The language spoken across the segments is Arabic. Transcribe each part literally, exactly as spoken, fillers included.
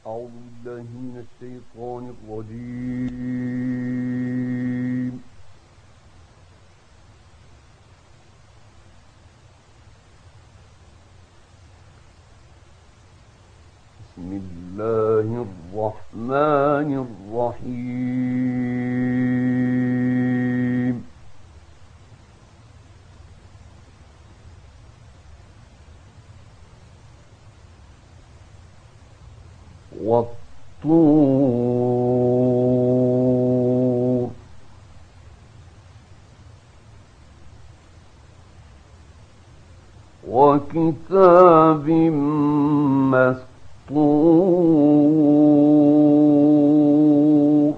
أعوذ بالله من الشيطان الرجيم. بسم الله الرحمن الرحيم. والطور وكتاب مسطور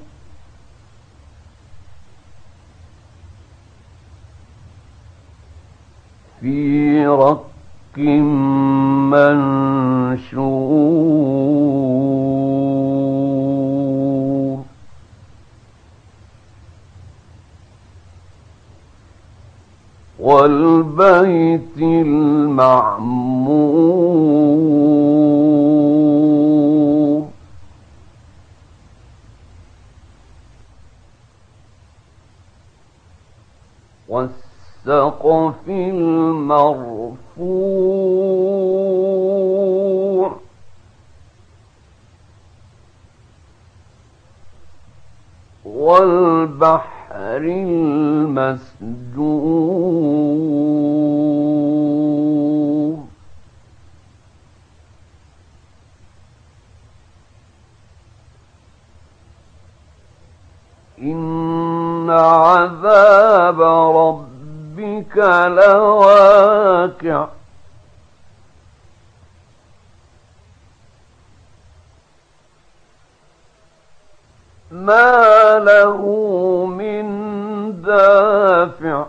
في رق منشور والبيت المعمور والسقف المرفوع والبحر المسجور إن عذاب ربك لواقع ما له من دافع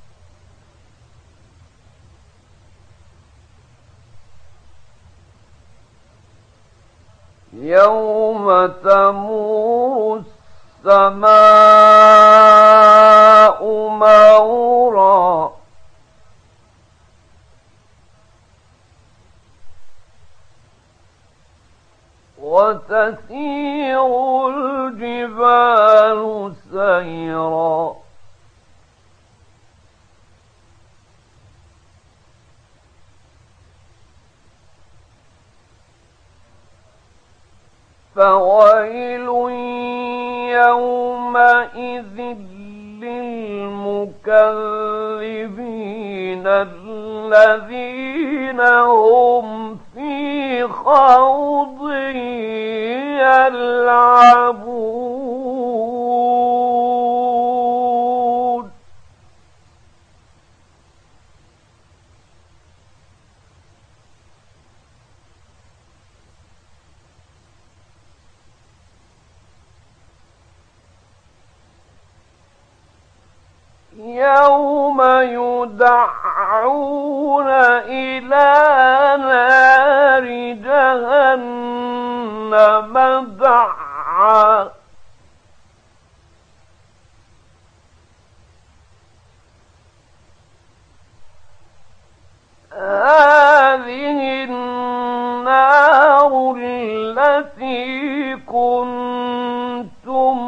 يوم تمور السماء مورا وتسير الجبال سيرا فويل يومئذ للمكذبين الذين هم في خوض يلعبون يوم يدعون إلى نار جهنم دعا هذه النار التي كنتم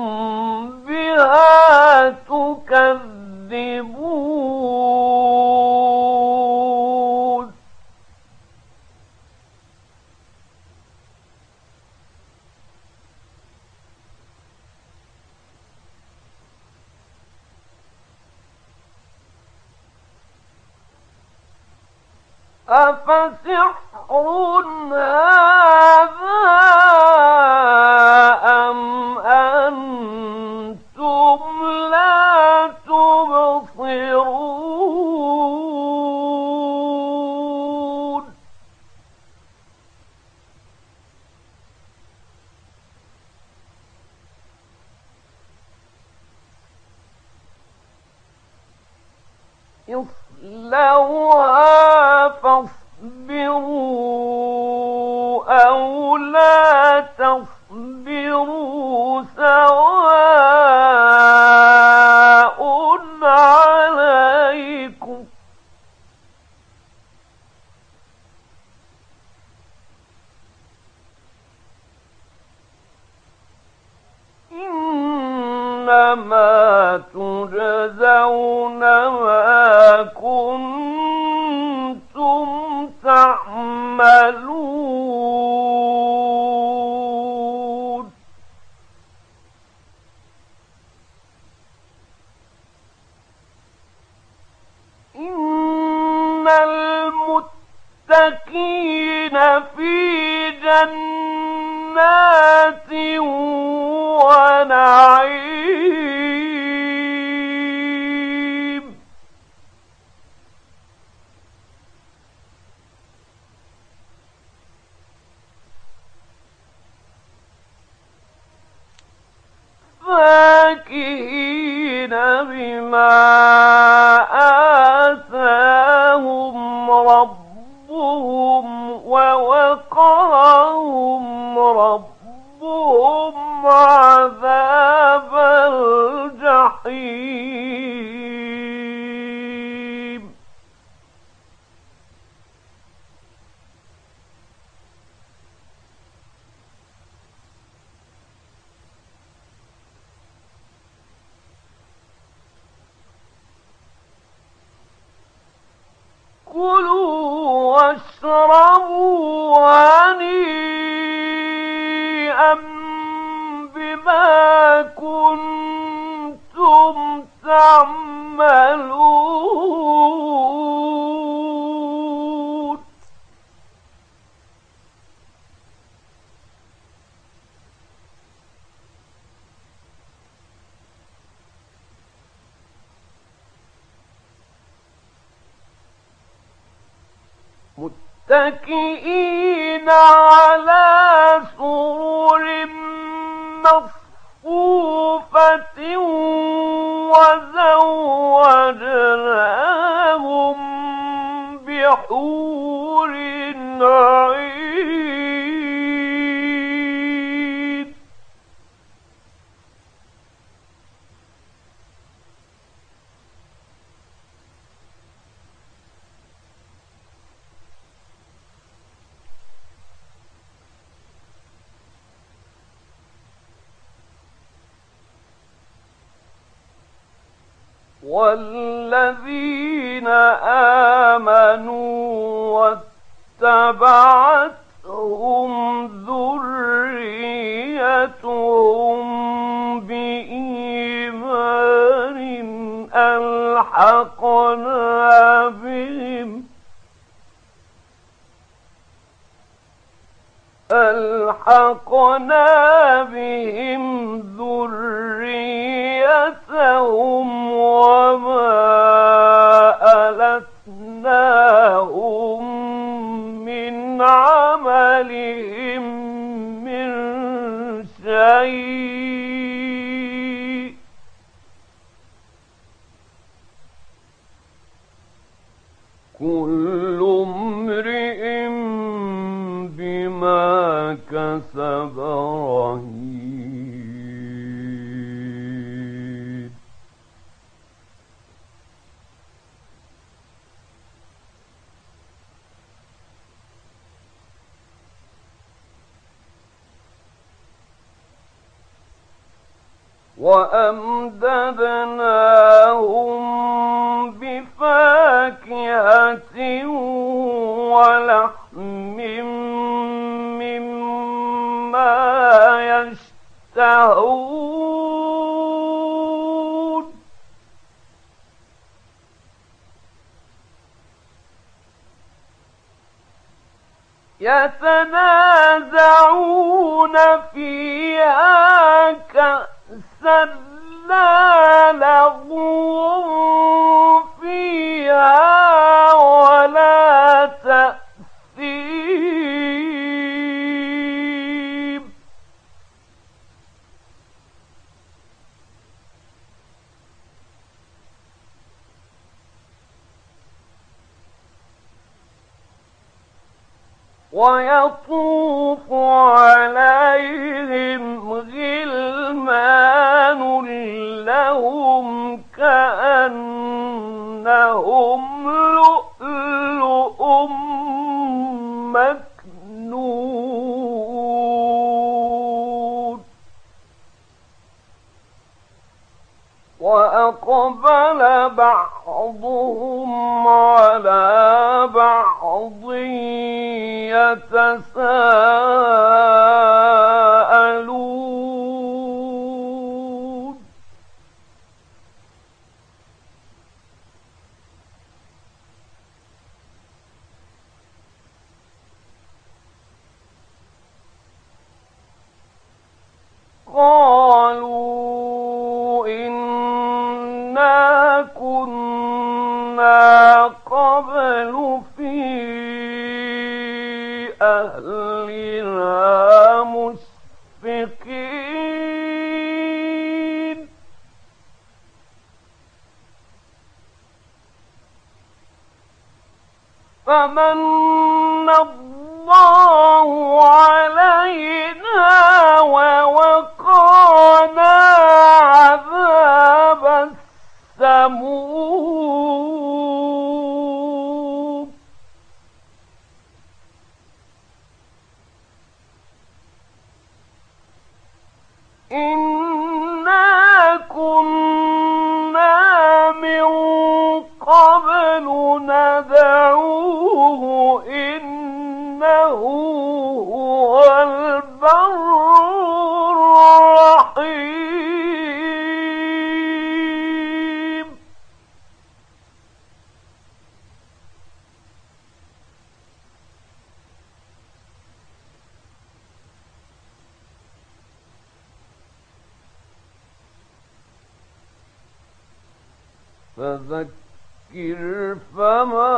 بها تكذبون أفسحر هذا أم أنتم لا تبصرون اصلوها فاصبروا أو لا تصبروا سواء عليكم إنما تجزون ما كنتم تعملون. إن المتقين في جنات ونعيم فاكهين بما آتاهم ربهم ووقاهم ربهم عذاب الجحيم. كلوا واشربوا هنيئا بما كنتم تعملون. متكئين على سرر مصفوفة وزوجناهم بحور عين. والذين آمنوا واتبعتهم ذريتهم بإيمان ألحقنا بهم ألحقنا بهم ذريتهم وما ألتناهم من عملهم من شيء كل امرئ بما كسب رهين. وأمددناهم بفاكهة ولحم مما يشتهون. يتنازعون فيها كأسا لا لغو فيها ولا تأثيم. ويطوف عليهم غلمان لهم كأنهم لؤلؤ مكنون. وأقبل بعضهم على بعض يتساءلون قالوا إنا كنا قبل في أهلنا مشفقين فمن الله علينا ووقانا عذاب السموم إنا كنا من قبل ندعوه إنه هو البر الرحيم فذكر فما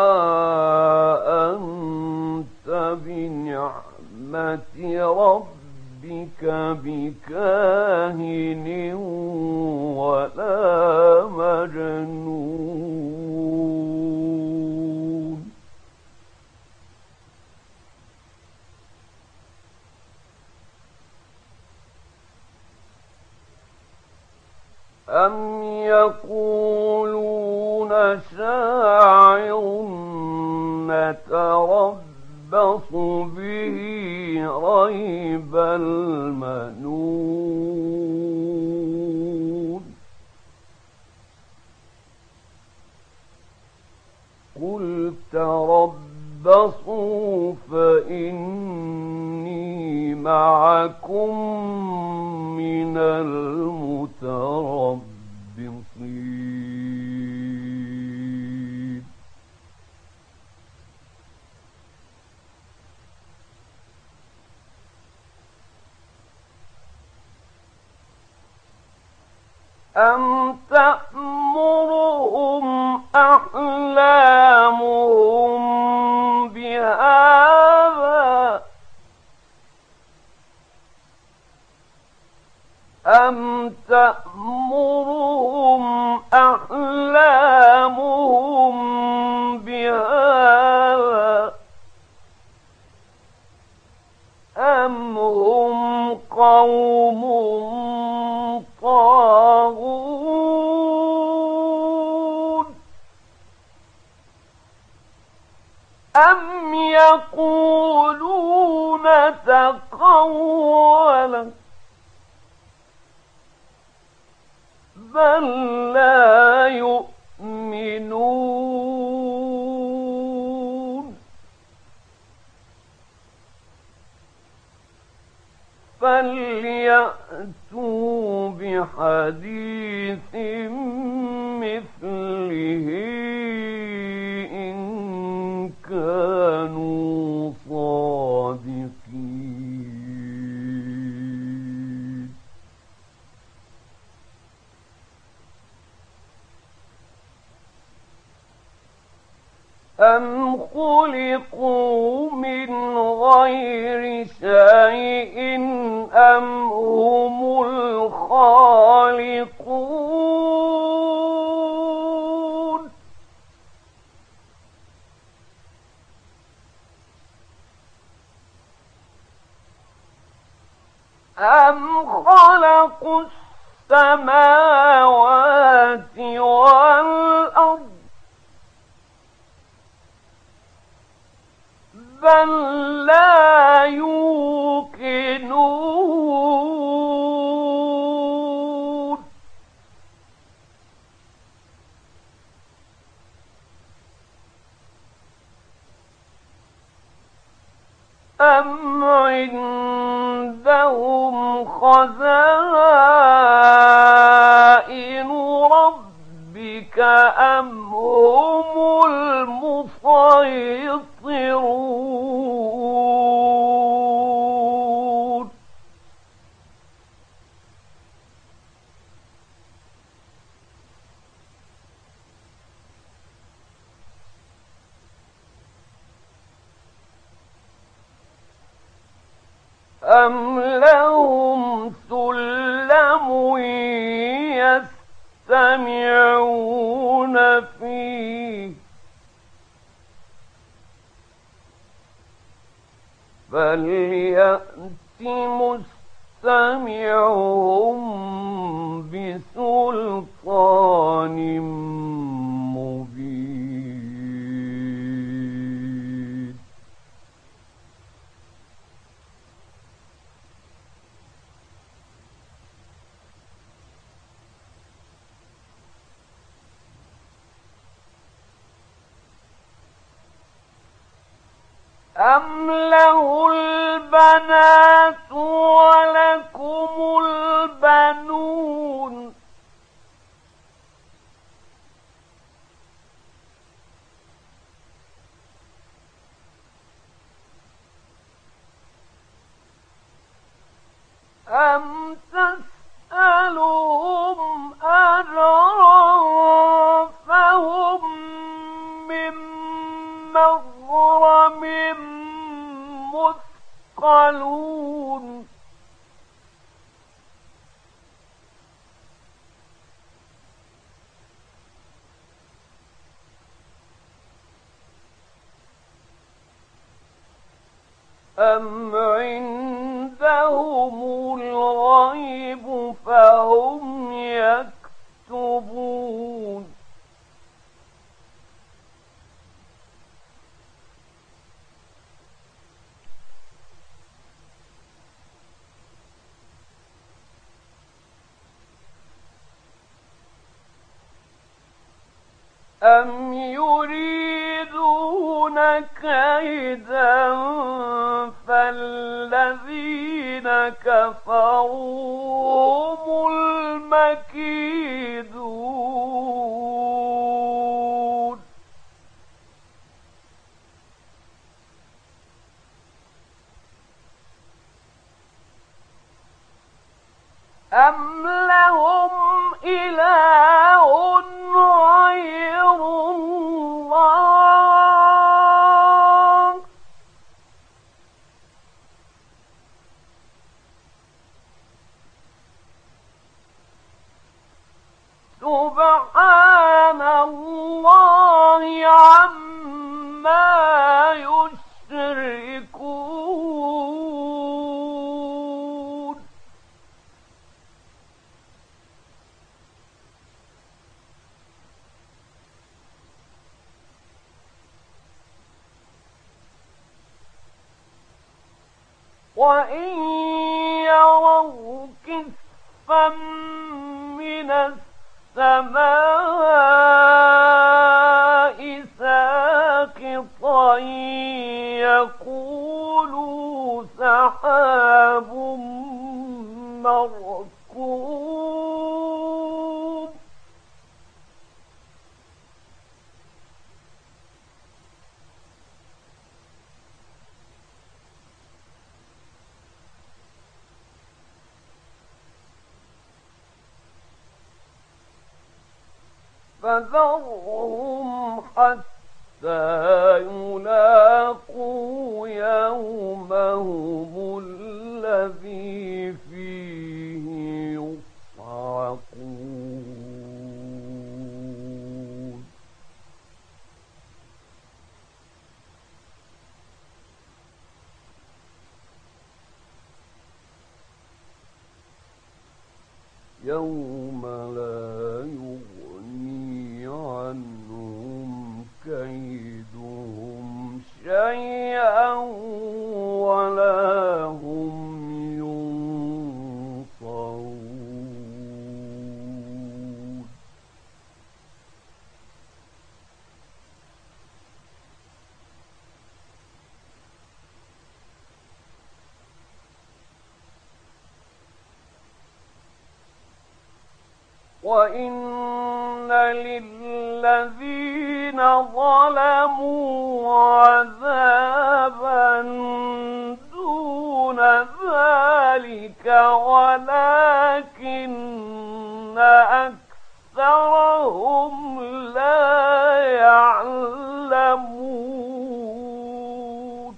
أنت بنعمة ربك بكاهن ولا مجنون أم يقولون شاعر نتربص به ريب المنون قل تربصوا فإني معكم من المتربصين أم تأمرهم أحلامهم بهذا أم تأمرهم أحلامهم بهذا أم هم قوم طاغون أم يقولون تقوله بل لا يؤمنون فليأتوا بحديث مثله إن كانوا صادقين أم خلقوا من غير شيء أم هم الخالقون أم خلقوا السماوات والأرض بل لا يوقنون خزائن ربك أم هم المسيطرون أم لهم سلم يستمعون فيه فليأت مستمعهم بسلطان مبين أم له البنات ولكم البنون أم تسألهم أجرا فهم من مغرم مثقلون أم عندهم الغيب فهم يكتبون أم يريدون كيدا فالذين كفروا هم المكيدون أم لهم إله غير الله سبحان الله عما يشركون وإن يروا كسفا من السماء ساقطا يقولوا سحاب مركوم فذرهم حتى يلاقوا يومهم الذي فيه يصعقون يوم لا يغني عنهم كيدهم شيئا ولا هم ينصرون وإن للذين ظلموا عذابا دون ذلك ولكن أكثرهم لا يعلمون.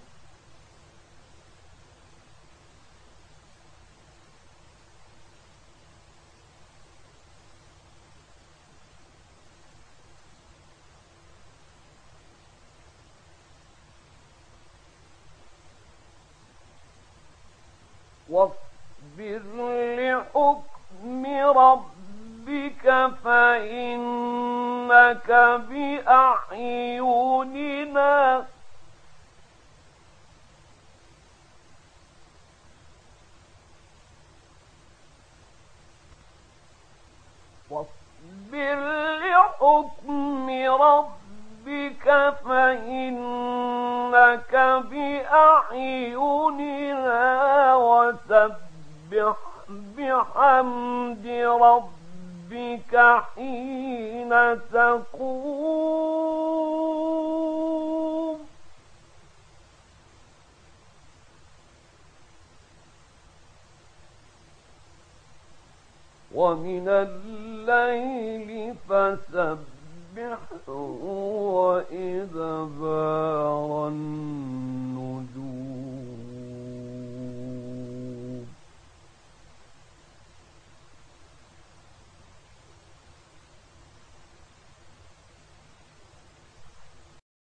واصبر لحكم ربك فإنك بأعيننا واصبر لحكم ربك فإنك بأعيننا وسبح بحمد ربك حين تقوم ومن الليل فسبحه وإدبار النجوم.